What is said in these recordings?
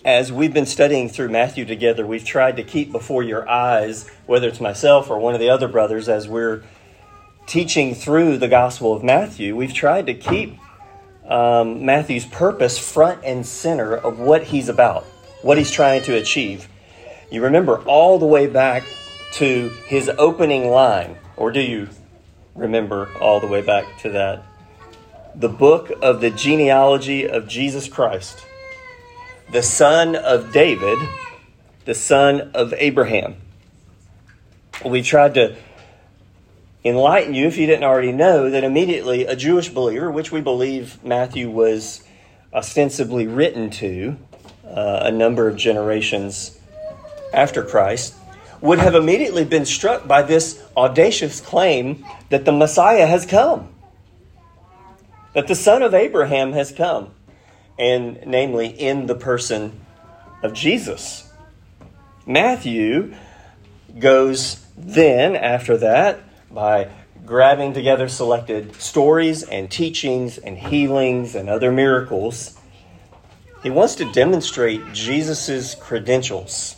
as we've been studying through Matthew together, we've tried to keep before your eyes, whether it's myself or one of the other brothers, as we're teaching through the Gospel of Matthew, we've tried to keep Matthew's purpose front and center of what he's about, what he's trying to achieve. You remember all the way back to his opening line, or do you remember all the way back to that? The book of the genealogy of Jesus Christ, the son of David, the son of Abraham. We tried to enlighten you, if you didn't already know, that immediately a Jewish believer, which we believe Matthew was ostensibly written to a number of generations after Christ, would have immediately been struck by this audacious claim that the Messiah has come, that the son of Abraham has come, and namely in the person of Jesus. Matthew goes then, after that, by grabbing together selected stories and teachings and healings and other miracles. He wants to demonstrate Jesus' credentials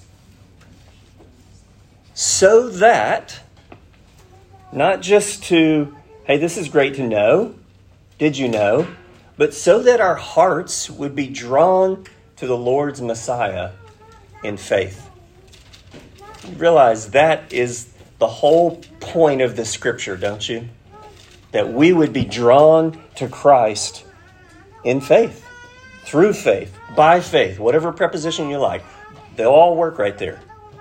so that, not just to, hey, this is great to know, did you know? But so that our hearts would be drawn to the Lord's Messiah in faith. You realize that is the whole point of the Scripture, don't you? That we would be drawn to Christ in faith, through faith, by faith, whatever preposition you like. They'll all work right there.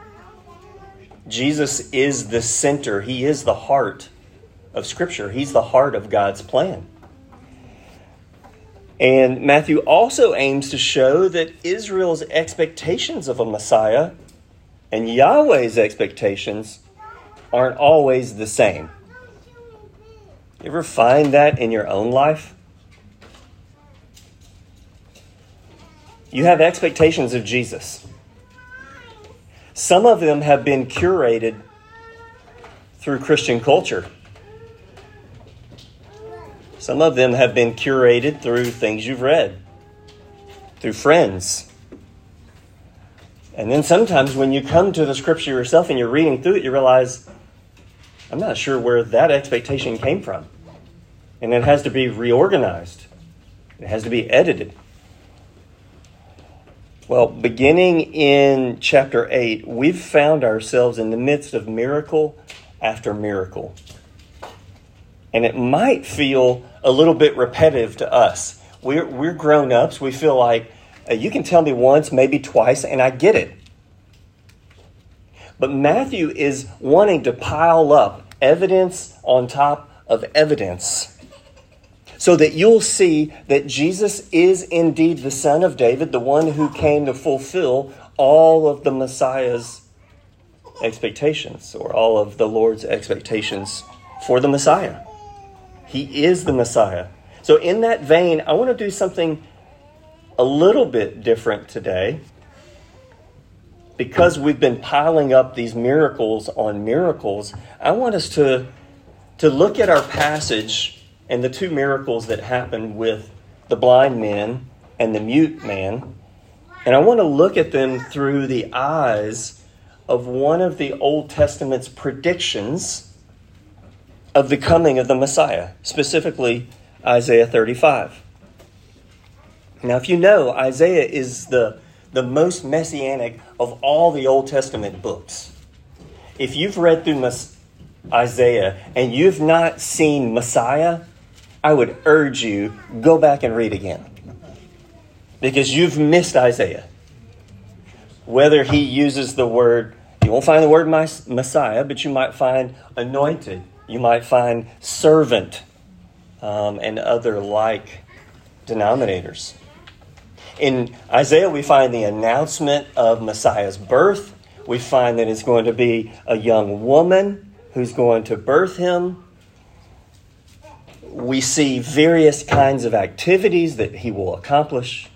Jesus is the center. He is the heart of Scripture. He's the heart of God's plan. And Matthew also aims to show that Israel's expectations of a Messiah and Yahweh's expectations aren't always the same. You ever find that in your own life? You have expectations of Jesus. Some of them have been curated through Christian culture. Some of them have been curated through things you've read, through friends. And then sometimes when you come to the Scripture yourself and you're reading through it, you realize, I'm not sure where that expectation came from. And it has to be reorganized. It has to be edited. Well, beginning in chapter 8, we've found ourselves in the midst of miracle after miracle. And it might feel a little bit repetitive to us. We're grown-ups. We feel like, you can tell me once, maybe twice, and I get it. But Matthew is wanting to pile up evidence on top of evidence so that you'll see that Jesus is indeed the Son of David, the one who came to fulfill all of the Messiah's expectations, or all of the Lord's expectations for the Messiah. He is the Messiah. So in that vein, I want to do something a little bit different today. Because we've been piling up these miracles on miracles, I want us to look at our passage and the two miracles that happened with the blind man and the mute man. And I want to look at them through the eyes of one of the Old Testament's predictions of the coming of the Messiah, specifically Isaiah 35. Now, if you know, Isaiah is the most messianic of all the Old Testament books. If you've read through Isaiah and you've not seen Messiah, I would urge you, go back and read again. Because you've missed Isaiah. Whether he uses the word, you won't find the word Messiah, but you might find anointed. You might find servant and other like denominators. In Isaiah, we find the announcement of Messiah's birth. We find that it's going to be a young woman who's going to birth him. We see various kinds of activities that he will accomplish.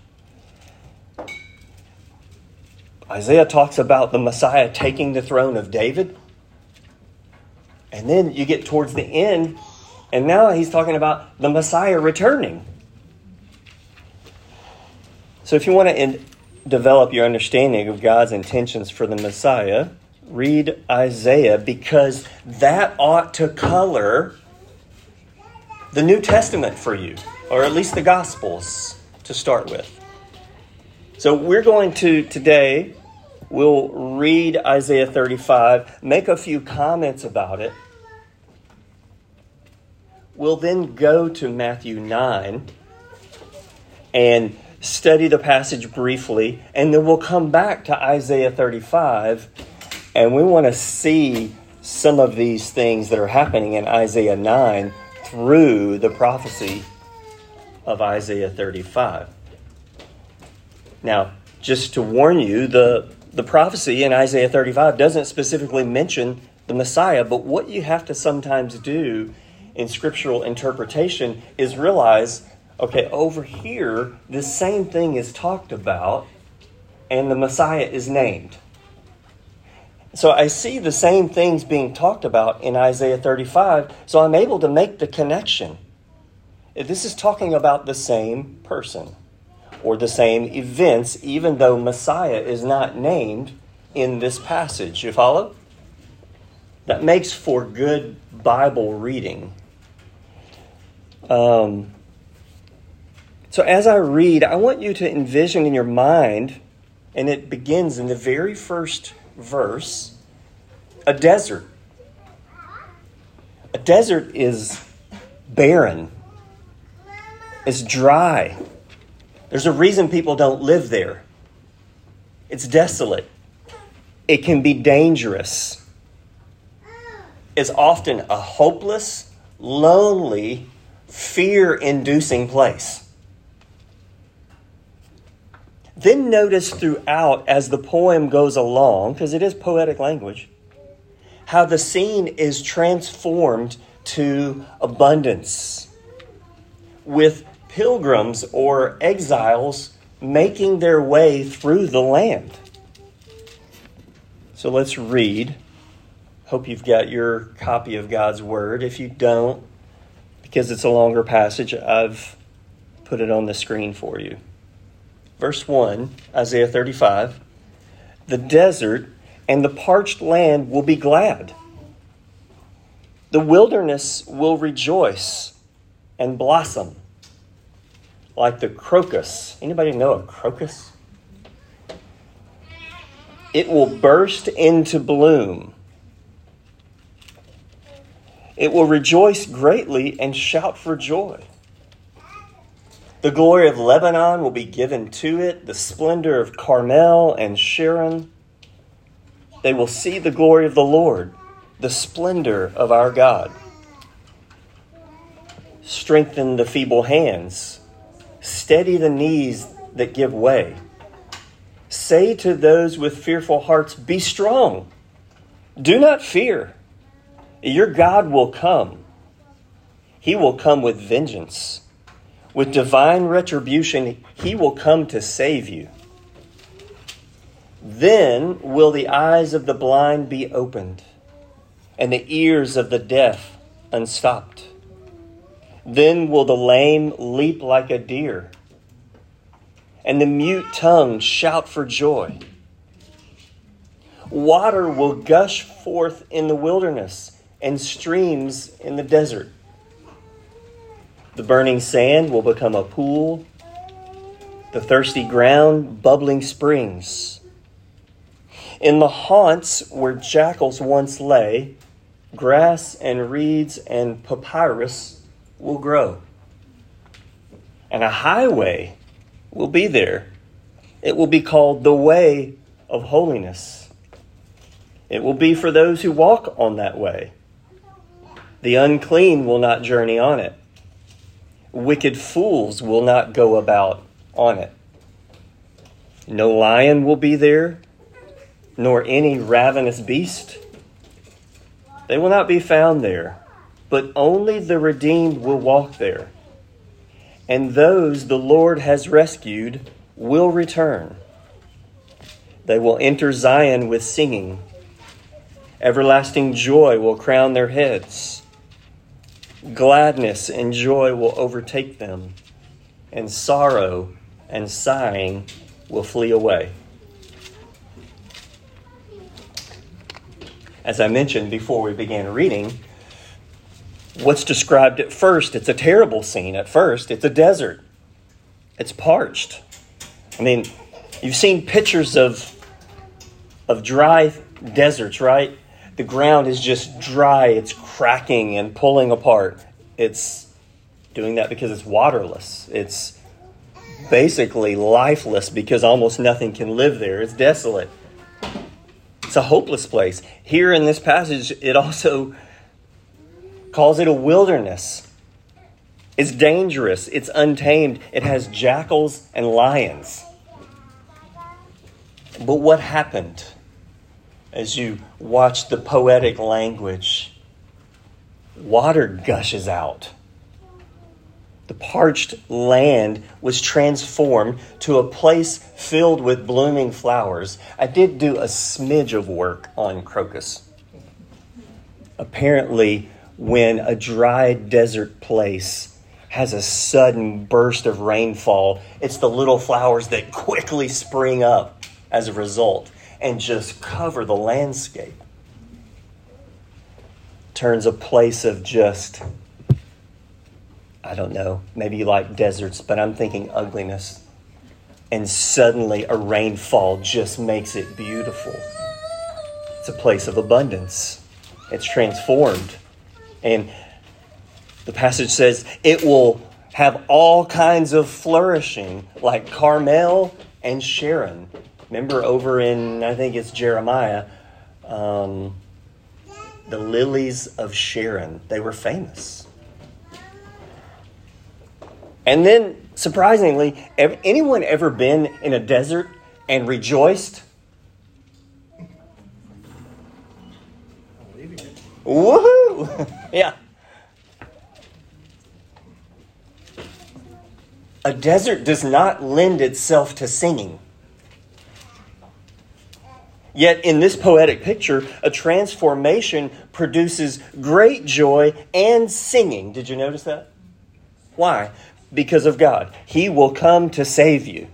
Isaiah talks about the Messiah taking the throne of David. And then you get towards the end, and now he's talking about the Messiah returning. So if you want to develop your understanding of God's intentions for the Messiah, read Isaiah, because that ought to color the New Testament for you, or at least the Gospels to start with. So we're going to, today, we'll read Isaiah 35, make a few comments about it. We'll then go to Matthew 9 and study the passage briefly, and then we'll come back to Isaiah 35, and we want to see some of these things that are happening in Isaiah 9 through the prophecy of Isaiah 35. Now, just to warn you, the prophecy in Isaiah 35 doesn't specifically mention the Messiah, but what you have to sometimes do in scriptural interpretation is realize, okay, over here, the same thing is talked about, and the Messiah is named. So I see the same things being talked about in Isaiah 35, so I'm able to make the connection. This is talking about the same person or the same events, even though Messiah is not named in this passage. You follow? That makes for good Bible reading. So as I read, I want you to envision in your mind, and it begins in the very first verse, a desert. A desert is barren. It's dry. There's a reason people don't live there. It's desolate. It can be dangerous. It's often a hopeless, lonely, fear-inducing place. Then notice throughout, as the poem goes along, because it is poetic language, how the scene is transformed to abundance, with pilgrims or exiles making their way through the land. So let's read. Hope you've got your copy of God's Word. If you don't, because it's a longer passage, I've put it on the screen for you. Verse 1, Isaiah 35, the desert and the parched land will be glad. The wilderness will rejoice and blossom like the crocus. Anybody know a crocus? It will burst into bloom. It will rejoice greatly and shout for joy. The glory of Lebanon will be given to it, the splendor of Carmel and Sharon. They will see the glory of the Lord, the splendor of our God. Strengthen the feeble hands. Steady the knees that give way. Say to those with fearful hearts, be strong. Do not fear. Your God will come. He will come with vengeance. With divine retribution, he will come to save you. Then will the eyes of the blind be opened, and the ears of the deaf unstopped. Then will the lame leap like a deer, and the mute tongue shout for joy. Water will gush forth in the wilderness, and streams in the desert. The burning sand will become a pool, the thirsty ground bubbling springs. In the haunts where jackals once lay, grass and reeds and papyrus will grow. And a highway will be there. It will be called the way of holiness. It will be for those who walk on that way. The unclean will not journey on it. Wicked fools will not go about on it. No lion will be there, nor any ravenous beast. They will not be found there, but only the redeemed will walk there. And those the Lord has rescued will return. They will enter Zion with singing. Everlasting joy will crown their heads. Gladness and joy will overtake them, and sorrow and sighing will flee away. As I mentioned before we began reading, what's described at first, it's a terrible scene. At first, it's a desert. It's parched. I mean, you've seen pictures of dry deserts, right? The ground is just dry. It's cracking and pulling apart. It's doing that because it's waterless. It's basically lifeless because almost nothing can live there. It's desolate. It's a hopeless place. Here in this passage, it also calls it a wilderness. It's dangerous. It's untamed. It has jackals and lions. But what happened as you watch the poetic language? Water gushes out. The parched land was transformed to a place filled with blooming flowers. I did do a smidge of work on crocus. Apparently, when a dry desert place has a sudden burst of rainfall, it's the little flowers that quickly spring up as a result and just cover the landscape. Turns a place of just, I don't know, maybe you like deserts, but I'm thinking ugliness. And suddenly a rainfall just makes it beautiful. It's a place of abundance. It's transformed. And the passage says it will have all kinds of flourishing, like Carmel and Sharon. Remember over in, I think it's Jeremiah, the lilies of Sharon. They were famous. And then, surprisingly, anyone ever been in a desert and rejoiced? Woohoo! Yeah. A desert does not lend itself to singing. Yet in this poetic picture, a transformation produces great joy and singing. Did you notice that? Why? Because of God. He will come to save you.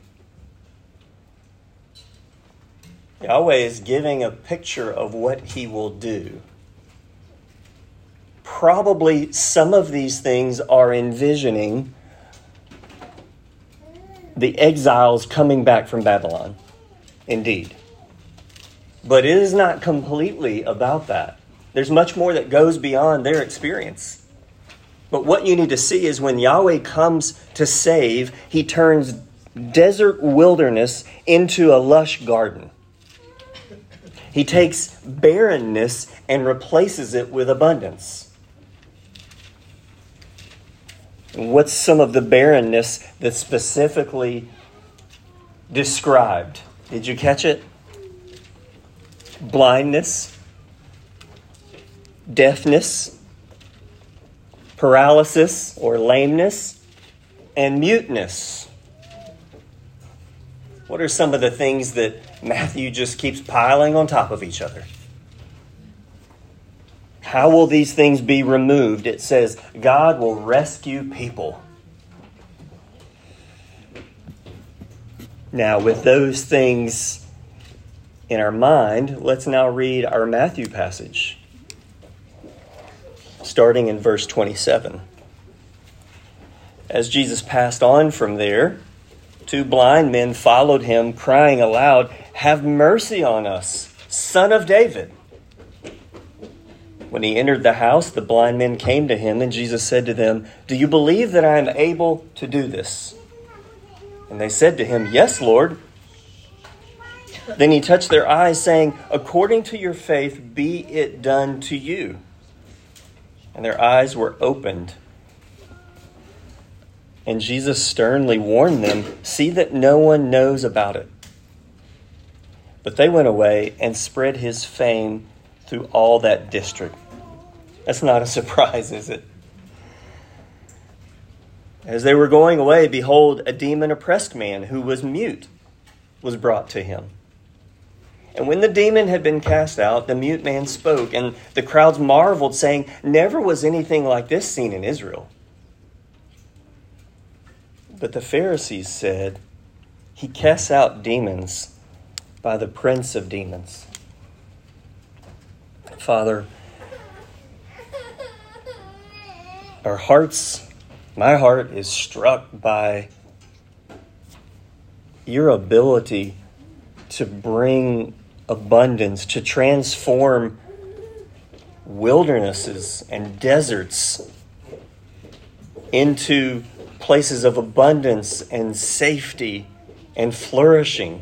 Yahweh is giving a picture of what He will do. Probably some of these things are envisioning the exiles coming back from Babylon. Indeed. But it is not completely about that. There's much more that goes beyond their experience. But what you need to see is when Yahweh comes to save, He turns desert wilderness into a lush garden. He takes barrenness and replaces it with abundance. What's some of the barrenness that's specifically described? Did you catch it? Blindness, deafness, paralysis or lameness, and muteness. What are some of the things that Matthew just keeps piling on top of each other? How will these things be removed? It says, God will rescue people. Now, with those things in our mind, let's now read our Matthew passage, starting in verse 27. As Jesus passed on from there, 2 blind men followed him, crying aloud, "Have mercy on us, Son of David." When he entered the house, the blind men came to him, and Jesus said to them, "Do you believe that I am able to do this?" And they said to him, "Yes, Lord." Then he touched their eyes, saying, "According to your faith, be it done to you." And their eyes were opened. And Jesus sternly warned them, "See that no one knows about it." But they went away and spread his fame through all that district. That's not a surprise, is it? As they were going away, behold, a demon-oppressed man who was mute was brought to him. And when the demon had been cast out, the mute man spoke, and the crowds marveled, saying, "Never was anything like this seen in Israel." But the Pharisees said, He casts out demons by the prince of demons. Father, my heart is struck by your ability to bring abundance, to transform wildernesses and deserts into places of abundance and safety and flourishing.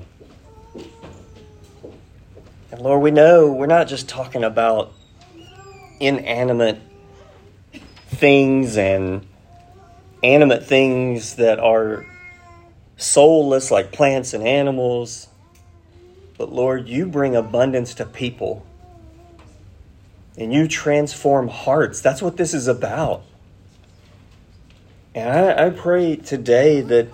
And Lord, we know we're not just talking about inanimate things and animate things that are soulless like plants and animals. But Lord, you bring abundance to people. And you transform hearts. That's what this is about. And I pray today that,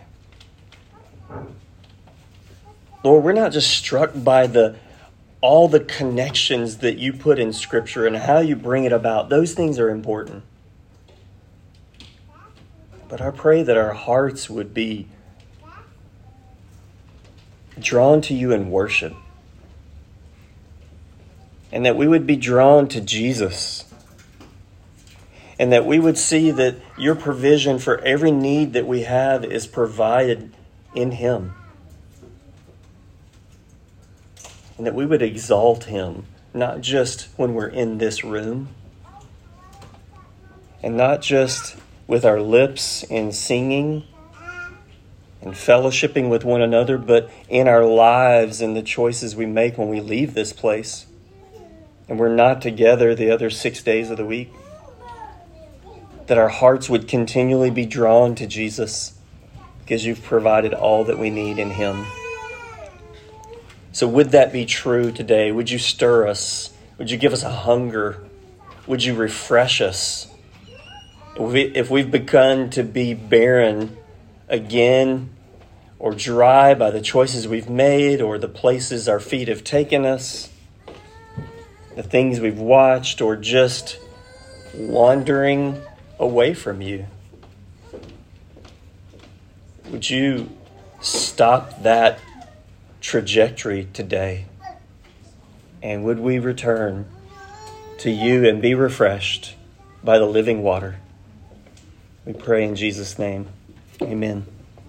Lord, we're not just struck by all the connections that you put in Scripture and how you bring it about. Those things are important. But I pray that our hearts would be drawn to you in worship. And that we would be drawn to Jesus. And that we would see that your provision for every need that we have is provided in Him. And that we would exalt Him, not just when we're in this room. And not just with our lips in singing and fellowshipping with one another, but in our lives and the choices we make when we leave this place. And we're not together the other 6 days of the week. That our hearts would continually be drawn to Jesus because you've provided all that we need in Him. So would that be true today? Would you stir us? Would you give us a hunger? Would you refresh us? If we've begun to be barren again or dry by the choices we've made or the places our feet have taken us, the things we've watched, or just wandering away from you, would you stop that trajectory today? And would we return to you and be refreshed by the living water? We pray in Jesus' name. Amen.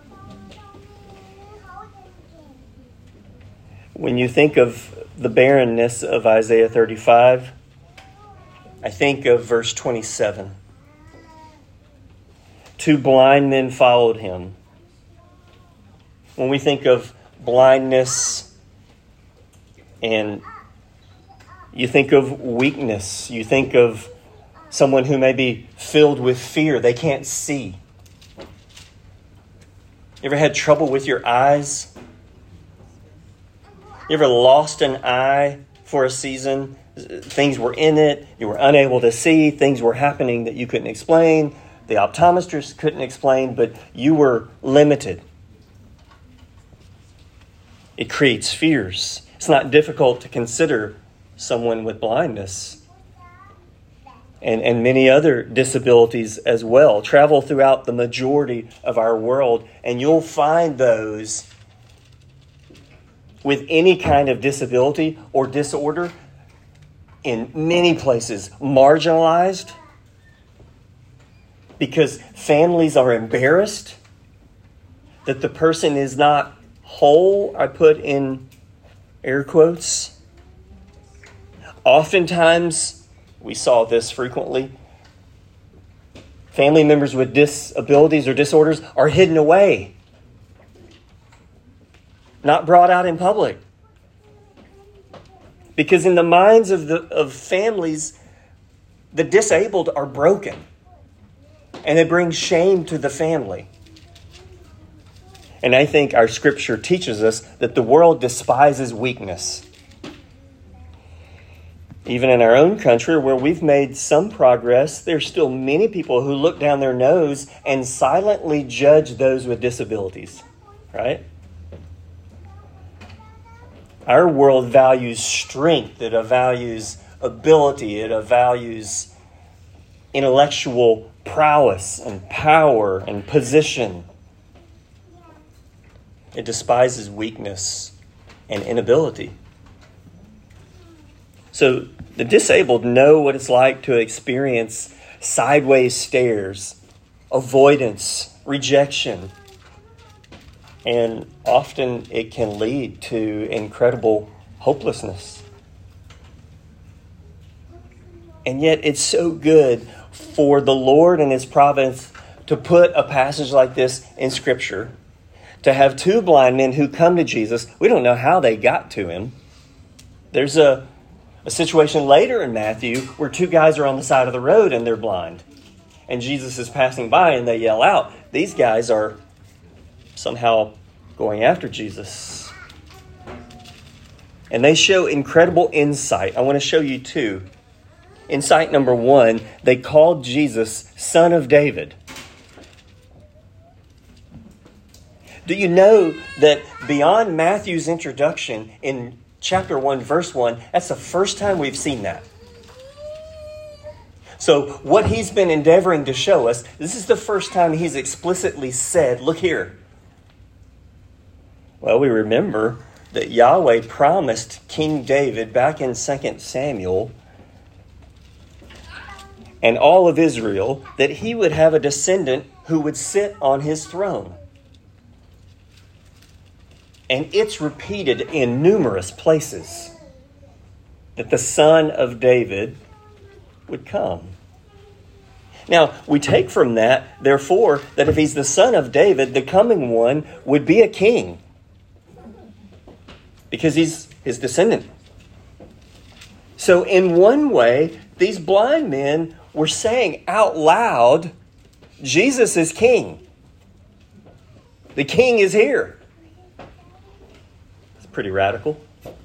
When you think of the barrenness of Isaiah 35, I think of verse 27. 2 blind men followed him. When we think of blindness and you think of weakness, you think of someone who may be filled with fear, they can't see. You ever had trouble with your eyes? You ever lost an eye for a season? Things were in it, you were unable to see, things were happening that you couldn't explain, the optometrist couldn't explain, but you were limited. It creates fears. It's not difficult to consider someone with blindness and many other disabilities as well. Travel throughout the majority of our world, and you'll find those with any kind of disability or disorder in many places marginalized because families are embarrassed that the person is not whole. I put in air quotes. Oftentimes, we saw this frequently. Family members with disabilities or disorders are hidden away, not brought out in public. Because in the minds of families, the disabled are broken. And it brings shame to the family. And I think our scripture teaches us that the world despises weakness. Even in our own country, where we've made some progress, there's still many people who look down their nose and silently judge those with disabilities, right? Our world values strength, it values ability, it values intellectual prowess and power and position. It despises weakness and inability. So the disabled know what it's like to experience sideways stares, avoidance, rejection, and often it can lead to incredible hopelessness. And yet it's so good for the Lord and His providence to put a passage like this in Scripture, to have two blind men who come to Jesus. We don't know how they got to Him. There's a situation later in Matthew where two guys are on the side of the road and they're blind. And Jesus is passing by and they yell out. These guys are somehow going after Jesus. And they show incredible insight. I want to show you two. Insight number one, they called Jesus Son of David. Do you know that beyond Matthew's introduction in chapter 1, verse 1, that's the first time we've seen that? So what he's been endeavoring to show us, this is the first time he's explicitly said, look here. Well, we remember that Yahweh promised King David back in 2 Samuel and all of Israel that he would have a descendant who would sit on his throne. And it's repeated in numerous places that the Son of David would come. Now, we take from that, therefore, that if he's the Son of David, the coming one would be a king, because he's his descendant. So in one way, these blind men were saying out loud, Jesus is king. The king is here. It's pretty radical.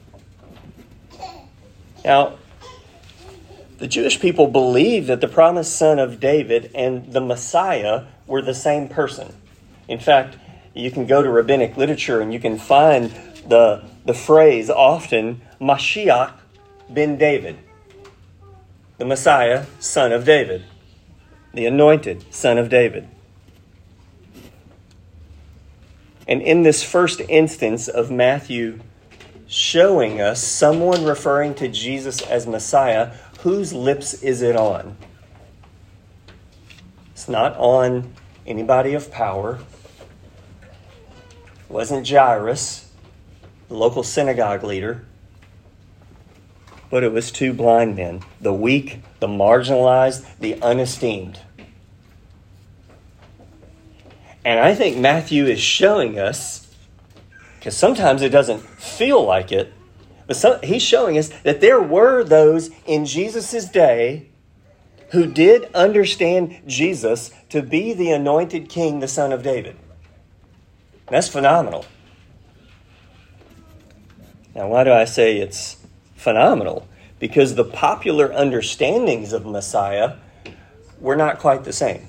Now, the Jewish people believed that the promised son of David and the Messiah were the same person. In fact, you can go to rabbinic literature and you can find the phrase often, Mashiach ben David. The Messiah, son of David. The anointed son of David. And in this first instance of Matthew showing us someone referring to Jesus as Messiah, whose lips is it on? It's not on anybody of power. It wasn't Jairus, the local synagogue leader. But it was two blind men, the weak, the marginalized, the unesteemed. And I think Matthew is showing us, because sometimes it doesn't feel like it, but he's showing us that there were those in Jesus' day who did understand Jesus to be the anointed king, the Son of David. That's phenomenal. Now, why do I say it's phenomenal? Because the popular understandings of Messiah were not quite the same.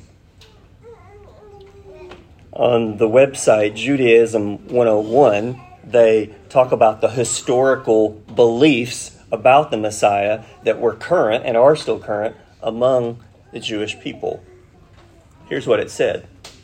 On the website Judaism 101, they talk about the historical beliefs about the Messiah that were current and are still current among the Jewish people. Here's what it said.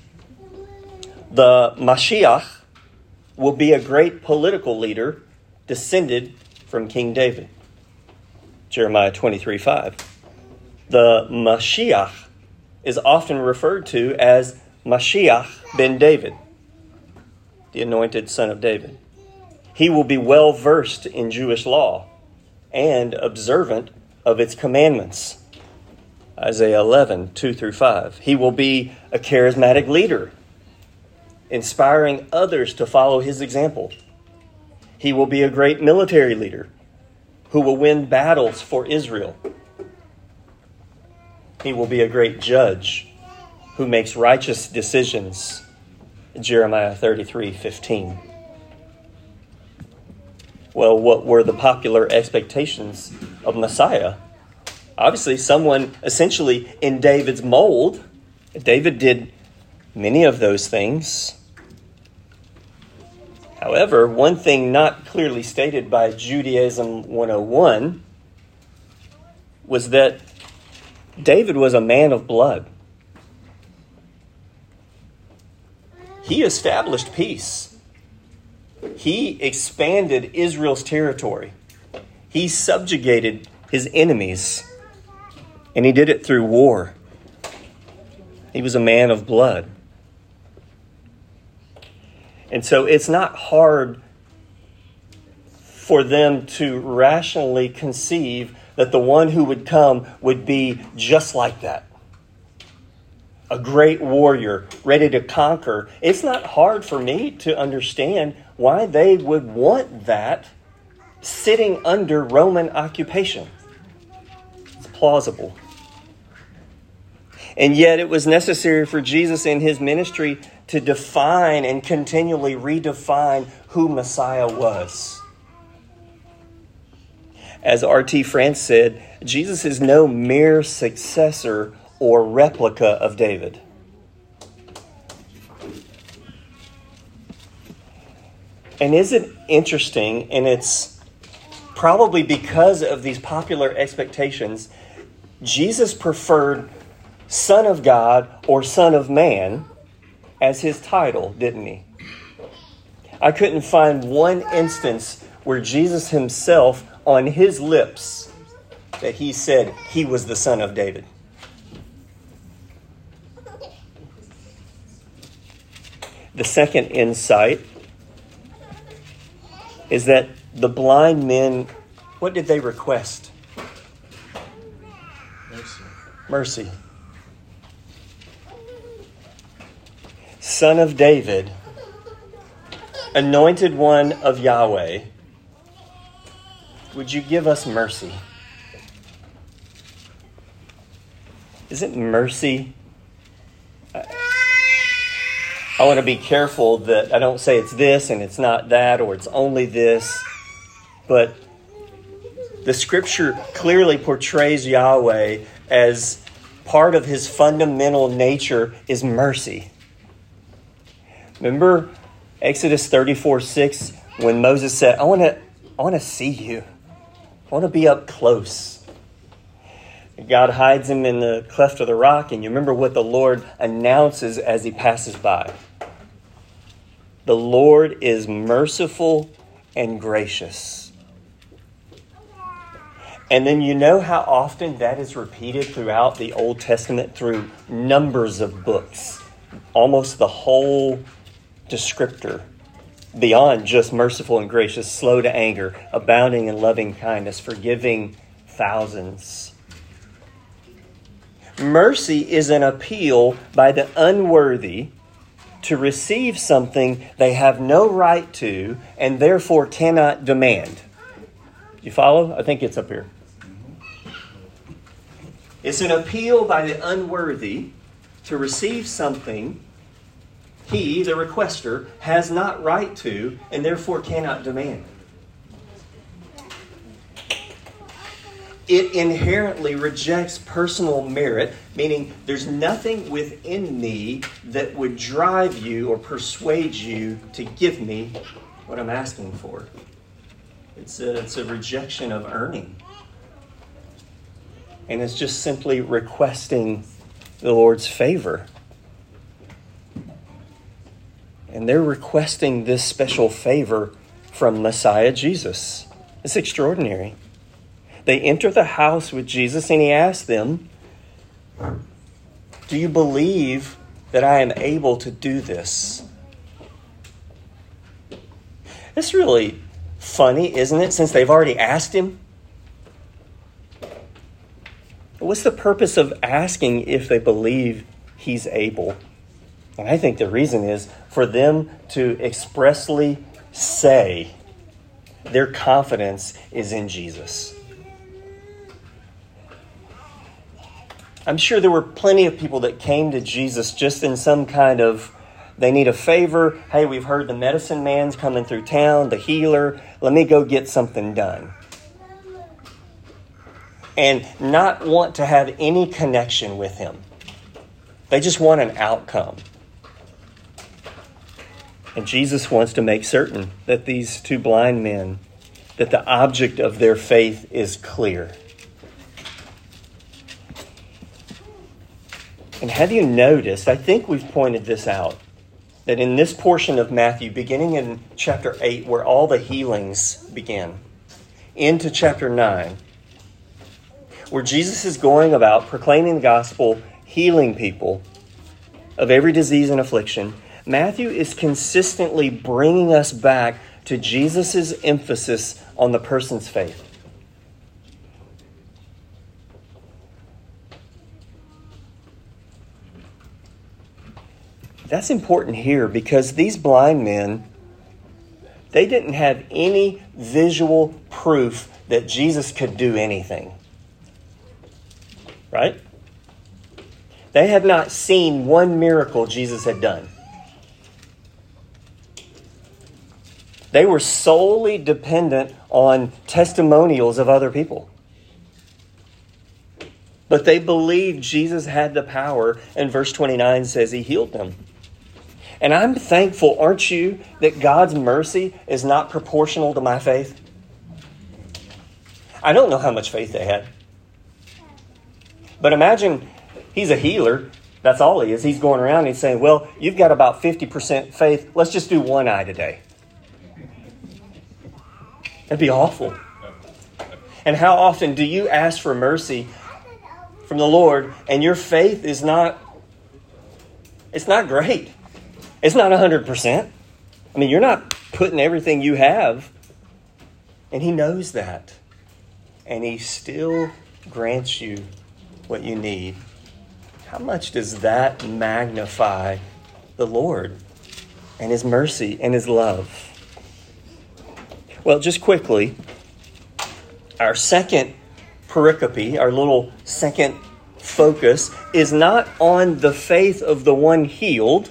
The Mashiach will be a great political leader descended from King David. Jeremiah 23:5. The Mashiach is often referred to as Mashiach ben David, the anointed son of David. He will be well versed in Jewish law and observant of its commandments. Isaiah 11:2-5. He will be a charismatic leader, inspiring others to follow his example. He will be a great military leader who will win battles for Israel. He will be a great judge who makes righteous decisions. Jeremiah 33:15. Well, what were the popular expectations of Messiah? Obviously, someone essentially in David's mold. David did many of those things. However, one thing not clearly stated by Judaism 101 was that David was a man of blood. He established peace He expanded Israel's territory. He subjugated his enemies. And he did it through war. He was a man of blood. And so it's not hard for them to rationally conceive that the one who would come would be just like that. A great warrior, ready to conquer. It's not hard for me to understand why they would want that sitting under Roman occupation. It's plausible. And yet it was necessary for Jesus in his ministry to define and continually redefine who Messiah was. As R.T. France said, Jesus is no mere successor or replica of David. And isn't it interesting, and it's probably because of these popular expectations, Jesus preferred Son of God or Son of Man as his title, didn't he? I couldn't find one instance where Jesus himself, on his lips, that he said he was the Son of David. The second insight is that the blind men, what did they request? Mercy. Son of David, anointed one of Yahweh, would you give us mercy? Isn't mercy? I want to be careful that I don't say it's this and it's not that, or it's only this. But the scripture clearly portrays Yahweh as part of his fundamental nature is mercy. Remember Exodus 34:6 when Moses said, I want to see you. I want to be up close. God hides him in the cleft of the rock, and you remember what the Lord announces as he passes by. The Lord is merciful and gracious. And then you know how often that is repeated throughout the Old Testament through numbers of books. Almost the whole descriptor, beyond just merciful and gracious, slow to anger, abounding in loving kindness, forgiving thousands. Mercy is an appeal by the unworthy to receive something they have no right to and therefore cannot demand. You follow? I think it's up here. It's an appeal by the unworthy to receive something he, the requester, has not right to and therefore cannot demand. It inherently rejects personal merit, meaning there's nothing within me that would drive you or persuade you to give me what I'm asking for. It's a rejection of earning. And it's just simply requesting the Lord's favor. And they're requesting this special favor from Messiah Jesus. It's extraordinary. They enter the house with Jesus and he asks them, do you believe that I am able to do this? It's really funny, isn't it, since they've already asked him? What's the purpose of asking if they believe he's able? And I think the reason is for them to expressly say their confidence is in Jesus. I'm sure there were plenty of people that came to Jesus just in some kind of, they need a favor. Hey, we've heard the medicine man's coming through town, the healer. Let me go get something done. And not want to have any connection with him. They just want an outcome. And Jesus wants to make certain that these two blind men, that the object of their faith is clear. And have you noticed, I think we've pointed this out, that in this portion of Matthew, beginning in chapter 8, where all the healings begin, into chapter 9, where Jesus is going about proclaiming the gospel, healing people of every disease and affliction, Matthew is consistently bringing us back to Jesus' emphasis on the person's faith. That's important here because these blind men, they didn't have any visual proof that Jesus could do anything. Right? They had not seen one miracle Jesus had done. They were solely dependent on testimonials of other people. But they believed Jesus had the power, and verse 29 says he healed them. And I'm thankful, aren't you, that God's mercy is not proportional to my faith? I don't know how much faith they had. But imagine he's a healer. That's all he is. He's going around and he's saying, well, you've got about 50% faith. Let's just do one eye today. That'd be awful. And how often do you ask for mercy from the Lord and your faith is not, it's not great. It's not 100%. I mean, you're not putting everything you have. And he knows that. And he still grants you what you need. How much does that magnify the Lord and his mercy and his love? Well, just quickly, our second pericope, our little second focus, is not on the faith of the one healed,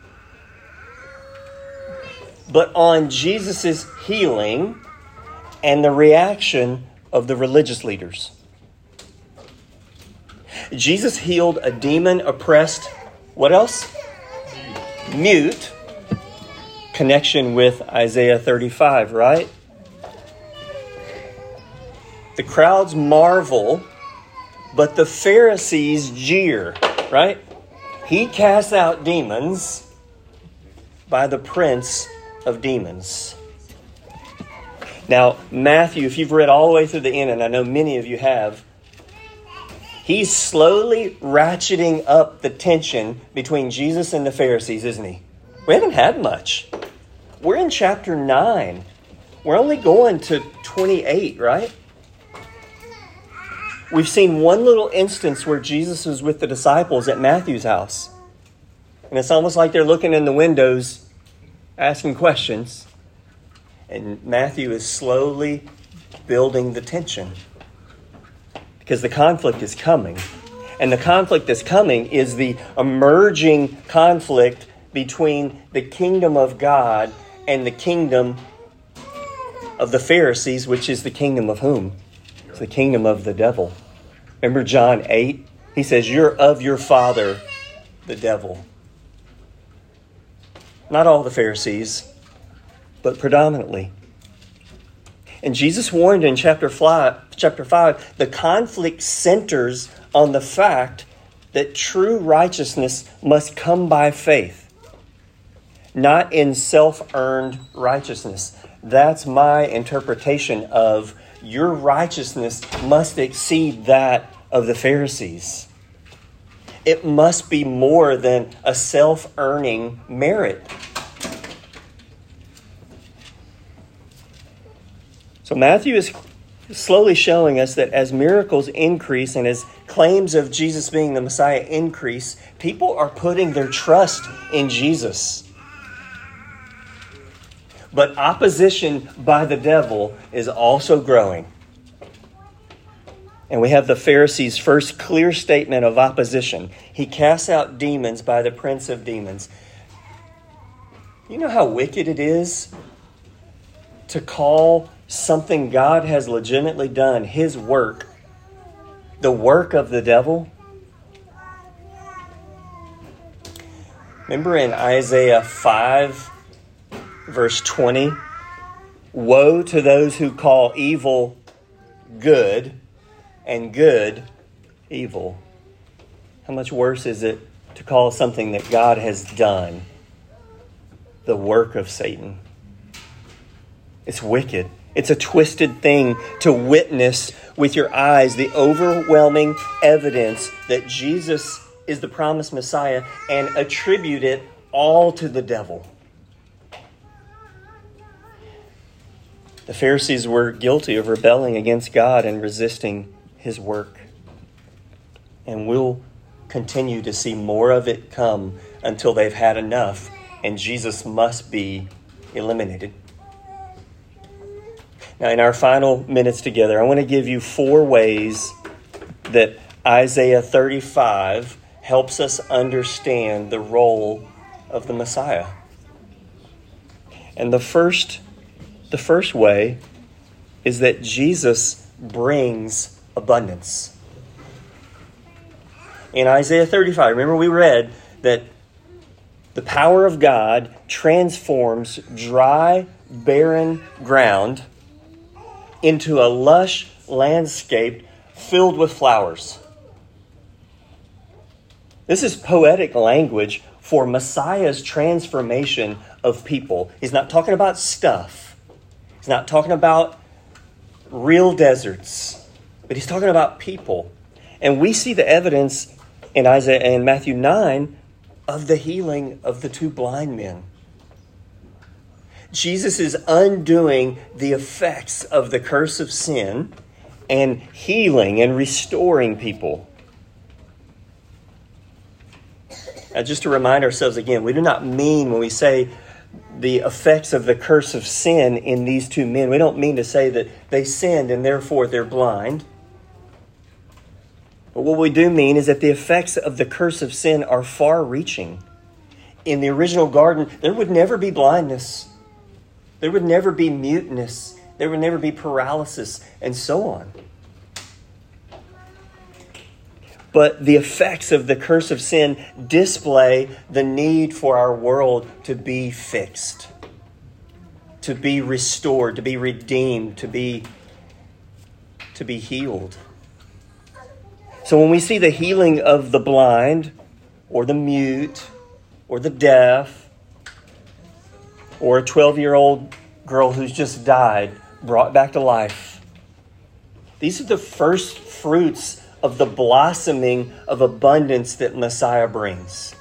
but on Jesus' healing and the reaction of the religious leaders. Jesus healed a demon-oppressed, what else? Mute. Connection with Isaiah 35, right? The crowds marvel, but the Pharisees jeer, right? He casts out demons by the prince of demons. Now, Matthew, if you've read all the way through the end, and I know many of you have, he's slowly ratcheting up the tension between Jesus and the Pharisees, isn't he? We haven't had much. We're in chapter 9. We're only going to 28, right? We've seen one little instance where Jesus was with the disciples at Matthew's house. And it's almost like they're looking in the windows, asking questions. And Matthew is slowly building the tension. Because the conflict is coming. And the conflict that's coming is the emerging conflict between the kingdom of God and the kingdom of the Pharisees, which is the kingdom of whom? It's the kingdom of the devil. Remember John 8? He says, you're of your father, the devil. Not all the Pharisees, but predominantly. And Jesus warned in chapter 5, the conflict centers on the fact that true righteousness must come by faith, not in self-earned righteousness. That's my interpretation of your righteousness must exceed that of the Pharisees. It must be more than a self-earning merit. So Matthew is slowly showing us that as miracles increase and as claims of Jesus being the Messiah increase, people are putting their trust in Jesus. But opposition by the devil is also growing. And we have the Pharisees' first clear statement of opposition. He casts out demons by the prince of demons. You know how wicked it is to call something God has legitimately done, his work, the work of the devil? Remember in Isaiah 5, verse 20, woe to those who call evil good and good evil. How much worse is it to call something that God has done the work of Satan. It's wicked. It's a twisted thing to witness with your eyes the overwhelming evidence that Jesus is the promised Messiah and attribute it all to the devil. The Pharisees were guilty of rebelling against God and resisting his work. And we'll continue to see more of it come until they've had enough and Jesus must be eliminated. Now, in our final minutes together, I want to give you 4 ways that Isaiah 35 helps us understand the role of the Messiah. And the first way is that Jesus brings abundance. In Isaiah 35, remember we read that the power of God transforms dry, barren ground into a lush landscape filled with flowers. This is poetic language for Messiah's transformation of people. He's not talking about stuff. He's not talking about real deserts, but he's talking about people. And we see the evidence in Isaiah and Matthew 9 of the healing of the 2 blind men. Jesus is undoing the effects of the curse of sin and healing and restoring people. Now, just to remind ourselves again, we do not mean when we say the effects of the curse of sin in these 2 men, we don't mean to say that they sinned and therefore they're blind. But what we do mean is that the effects of the curse of sin are far-reaching. In the original garden, there would never be blindness. There would never be muteness. There would never be paralysis, and so on. But the effects of the curse of sin display the need for our world to be fixed, to be restored, to be redeemed, to be healed. So when we see the healing of the blind, or the mute, or the deaf, or a 12-year-old girl who's just died, brought back to life, these are the first fruits of the blossoming of abundance that Messiah brings.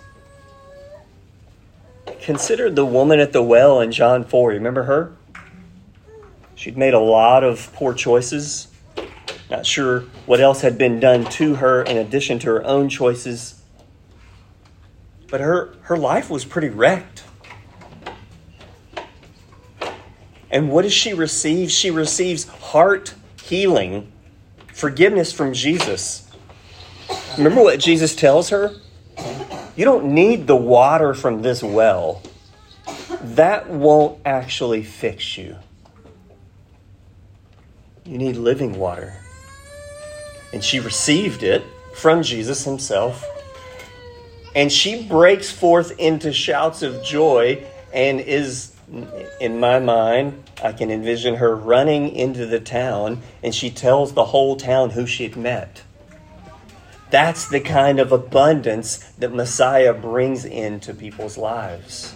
Consider the woman at the well in John 4. Remember her? She'd made a lot of poor choices. Not sure what else had been done to her in addition to her own choices. But her life was pretty wrecked. And what does she receive? She receives heart healing, forgiveness from Jesus. Remember what Jesus tells her? You don't need the water from this well. That won't actually fix you. You need living water. And she received it from Jesus himself. And she breaks forth into shouts of joy and is, in my mind, I can envision her running into the town and she tells the whole town who she'd met. That's the kind of abundance that Messiah brings into people's lives.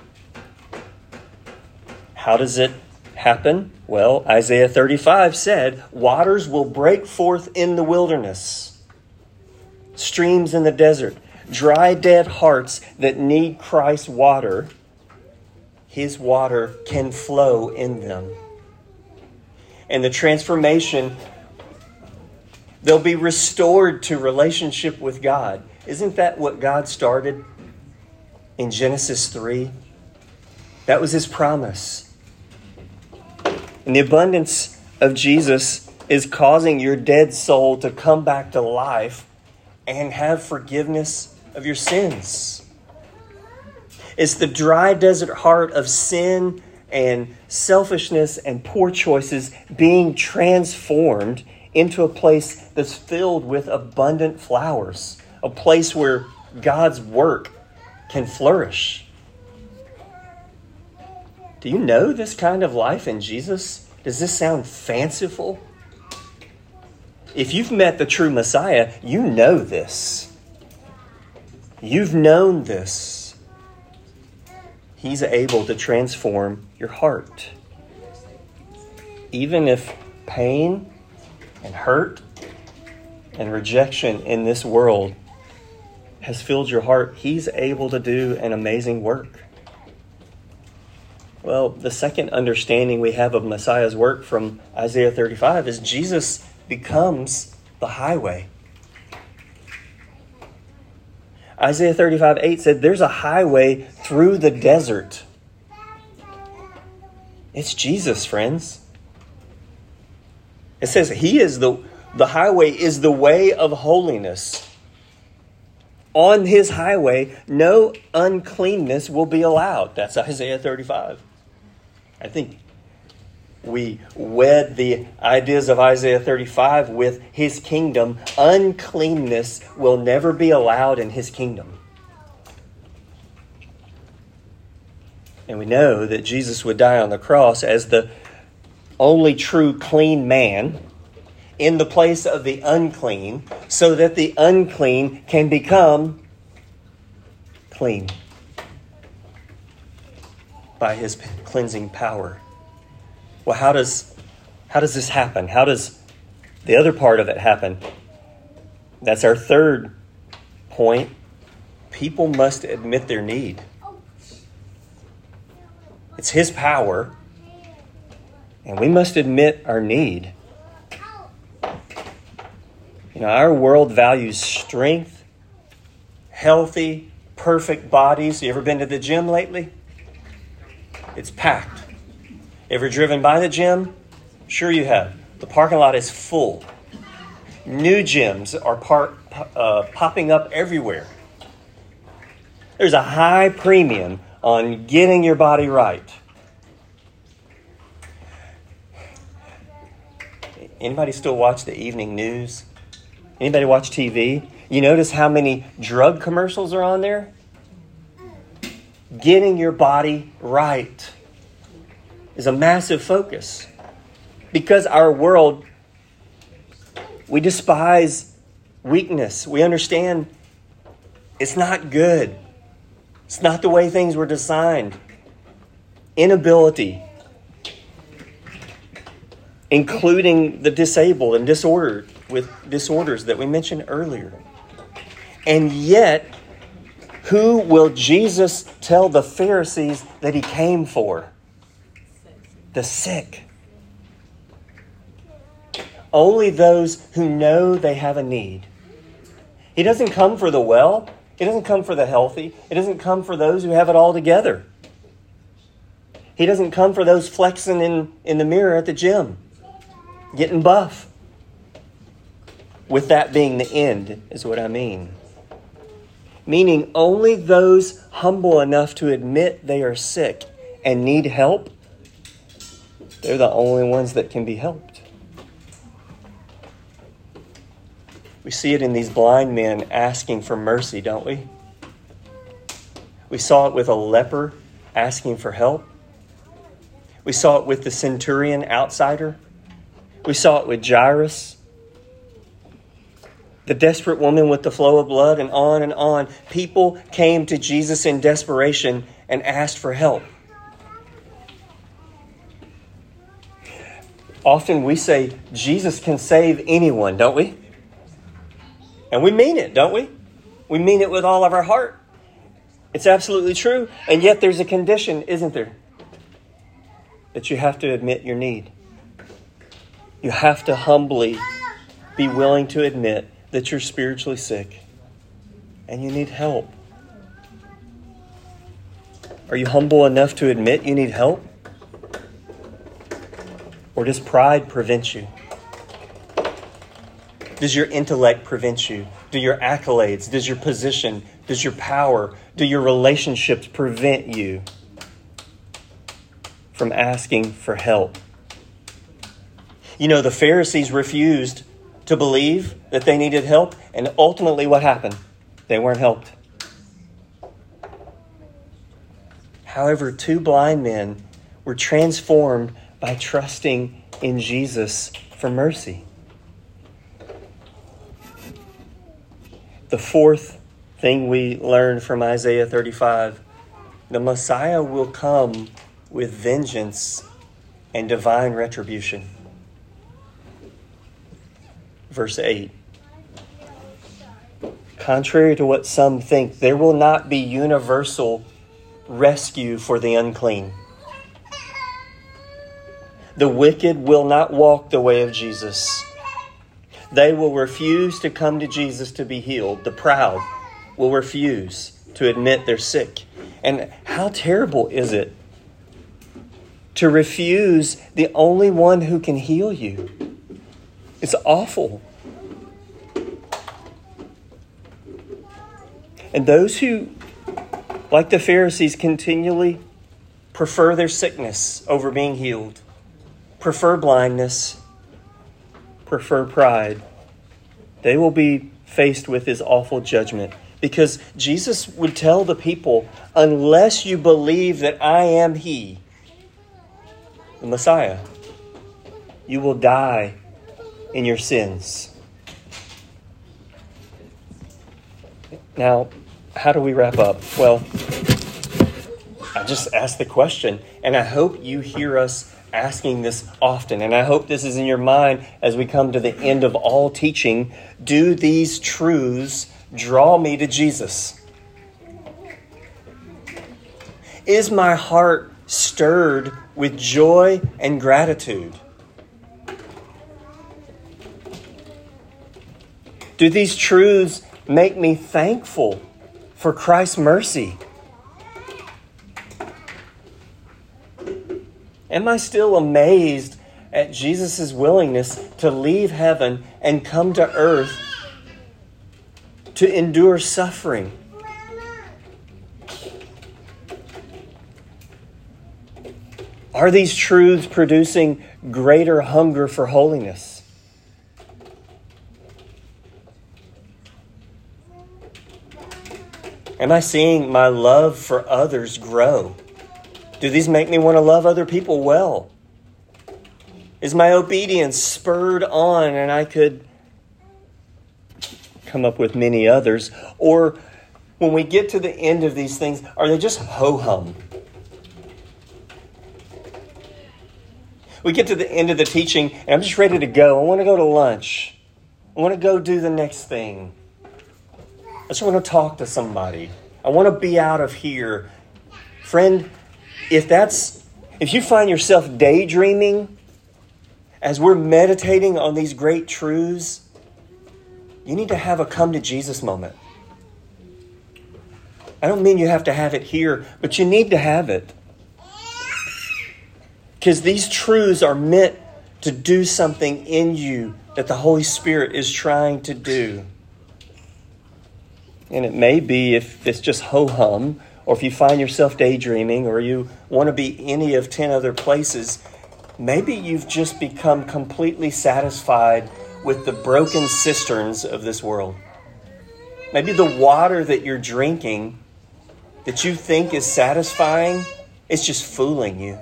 How does it happen? Well, Isaiah 35 said, waters will break forth in the wilderness, streams in the desert, dry, dead hearts that need Christ's water. His water can flow in them. And the transformation, they'll be restored to relationship with God. Isn't that what God started in Genesis 3? That was his promise. And the abundance of Jesus is causing your dead soul to come back to life and have forgiveness of your sins. It's the dry desert heart of sin and selfishness and poor choices being transformed into a place that's filled with abundant flowers, a place where God's work can flourish. Do you know this kind of life in Jesus? Does this sound fanciful? If you've met the true Messiah, you know this. You've known this. He's able to transform your heart. Even if pain and hurt and rejection in this world has filled your heart, He's able to do an amazing work. Well, the second understanding we have of Messiah's work from Isaiah 35 is Jesus becomes the highway. Isaiah 35:8 said, there's a highway through the desert. It's Jesus, friends. It says He is the highway is the way of holiness. On His highway, no uncleanness will be allowed. That's Isaiah 35. I think we wed the ideas of Isaiah 35 with His kingdom. Uncleanness will never be allowed in His kingdom. And we know that Jesus would die on the cross as the only true clean man in the place of the unclean, so that the unclean can become clean by His cleansing power. Well, how does this happen? How does the other part of it happen? That's our third point. People must admit their need. It's His power, and we must admit our need. You know, our world values strength, healthy, perfect bodies. You ever been to the gym lately? It's packed. Ever driven by the gym? Sure you have. The parking lot is full. New gyms are popping up everywhere. There's a high premium on getting your body right. Anybody still watch the evening news? Anybody watch TV? You notice how many drug commercials are on there? Getting your body right is a massive focus. Because our world, we despise weakness. We understand it's not good. It's not the way things were designed. Inability, including the disabled and disorders that we mentioned earlier. And yet, who will Jesus tell the Pharisees that He came for? The sick. Only those who know they have a need. He doesn't come for the well. He doesn't come for the healthy. He doesn't come for those who have it all together. He doesn't come for those flexing in the mirror at the gym, getting buff. With that being the end, is what I mean. Meaning only those humble enough to admit they are sick and need help, they're the only ones that can be helped. We see it in these blind men asking for mercy, don't we? We saw it with a leper asking for help. We saw it with the centurion outsider. We saw it with Jairus, the desperate woman with the flow of blood, and on and on. People came to Jesus in desperation and asked for help. Often we say Jesus can save anyone, don't we? And we mean it, don't we? We mean it with all of our heart. It's absolutely true. And yet there's a condition, isn't there? That you have to admit your need. You have to humbly be willing to admit that you're spiritually sick and you need help. Are you humble enough to admit you need help? Or does pride prevent you? Does your intellect prevent you? Do your accolades, does your position, does your power, do your relationships prevent you from asking for help? You know, the Pharisees refused to believe that they needed help, and ultimately what happened? They weren't helped. However, two blind men were transformed by trusting in Jesus for mercy. The fourth thing we learn from Isaiah 35 The Messiah will come with vengeance and divine retribution. Verse 8. Contrary to what some think, there will not be universal rescue for the unclean. The wicked will not walk the way of Jesus. They will refuse to come to Jesus to be healed. The proud will refuse to admit they're sick. And how terrible is it to refuse the only one who can heal you? It's awful. And those who, like the Pharisees, continually prefer their sickness over being healed, prefer blindness, prefer pride, they will be faced with His awful judgment. Because Jesus would tell the people, unless you believe that I am He, the Messiah, you will die in your sins. Now, how do we wrap up? Well, I just asked the question, and I hope you hear us asking this often, and I hope this is in your mind as we come to the end of all teaching. Do these truths draw me to Jesus? Is my heart stirred with joy and gratitude? Do these truths make me thankful for Christ's mercy? Am I still amazed at Jesus' willingness to leave heaven and come to earth to endure suffering? Are these truths producing greater hunger for holiness? Am I seeing my love for others grow? Do these make me want to love other people well? Is my obedience spurred on and I could come up with many others? Or when we get to the end of these things, are they just ho-hum? We get to the end of the teaching and I'm just ready to go. I want to go to lunch. I want to go do the next thing. I just want to talk to somebody. I want to be out of here. Friend, if you find yourself daydreaming as we're meditating on these great truths, you need to have a come to Jesus moment. I don't mean you have to have it here, but you need to have it. Because these truths are meant to do something in you that the Holy Spirit is trying to do. And it may be, if it's just ho-hum, or if you find yourself daydreaming, or you want to be any of 10 other places, maybe you've just become completely satisfied with the broken cisterns of this world. Maybe the water that you're drinking that you think is satisfying, it's just fooling you.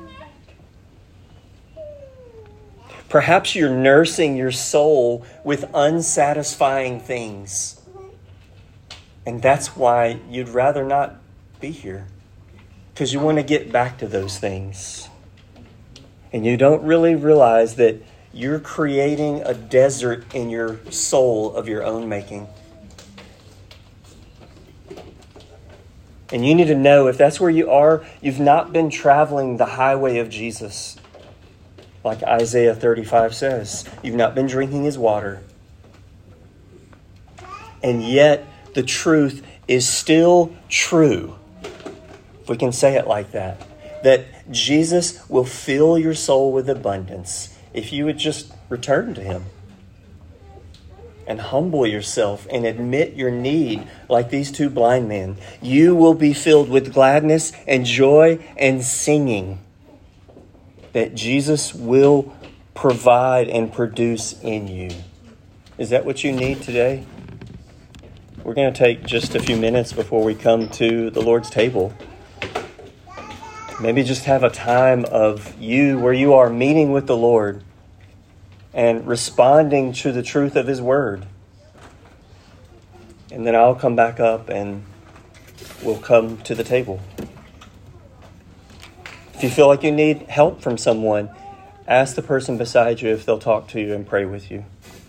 Perhaps you're nursing your soul with unsatisfying things. And that's why you'd rather not be here. Because you want to get back to those things. And you don't really realize that you're creating a desert in your soul of your own making. And you need to know, if that's where you are, you've not been traveling the highway of Jesus. Like Isaiah 35 says, you've not been drinking His water. And yet, the truth is still true, if we can say it like that, that Jesus will fill your soul with abundance if you would just return to Him and humble yourself and admit your need like these two blind men. You will be filled with gladness and joy and singing that Jesus will provide and produce in you. Is that what you need today? We're going to take just a few minutes before we come to the Lord's table. Maybe just have a time of you where you are meeting with the Lord and responding to the truth of His Word. And then I'll come back up and we'll come to the table. If you feel like you need help from someone, ask the person beside you if they'll talk to you and pray with you.